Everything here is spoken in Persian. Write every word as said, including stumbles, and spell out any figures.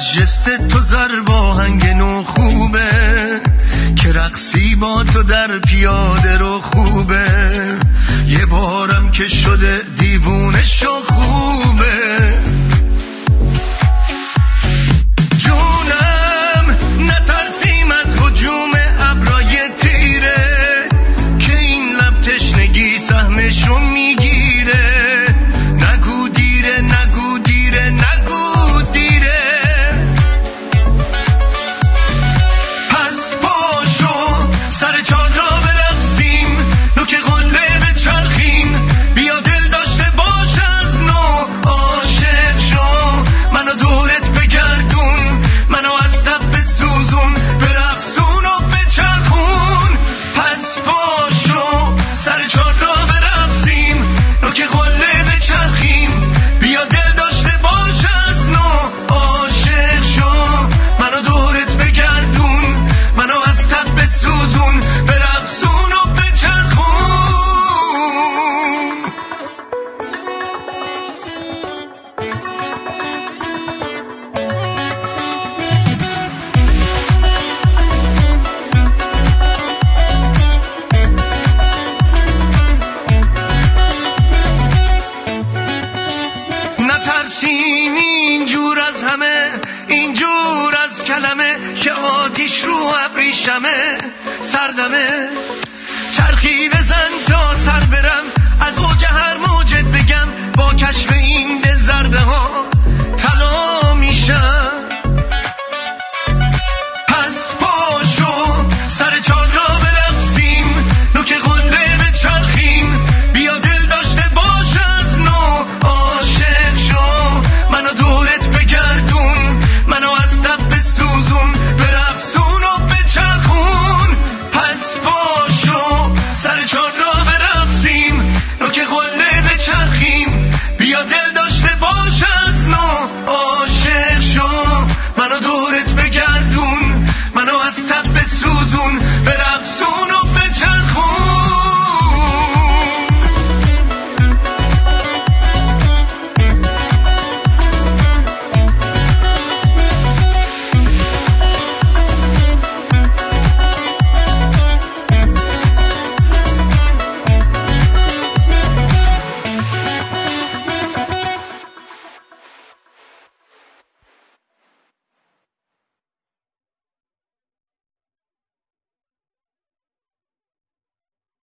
جست تو زرباهنگ نو خوبه که رقصی با تو در پیاده رو خوبه، یه بارم که شده دیوونه شو خوبه. جونم نترسیم از هجوم ابرای تیره که این لب تشنگی سهمشو میگیره. نگو دیره نگو دیره نگو دیره، پس پاشو سر چادر برقصیم، نوک قله بچرخیم، بیا دل داشته باش از نو عاشق شو. منو دورت بگردون، منو از تب بسوزون، برقصون و بچرخون. پس پاشو سر چادر برقصیم، نوک قله بچرخیم، بیا دل داشته باش از نو عاشق شو. منو دورت بگردون، منو از تب بسوزون، برقصون و بچرخون. نترسیم اینجور از همه، اینجور از کلمه که آتیش رو ابریشمه، سردمه چرخی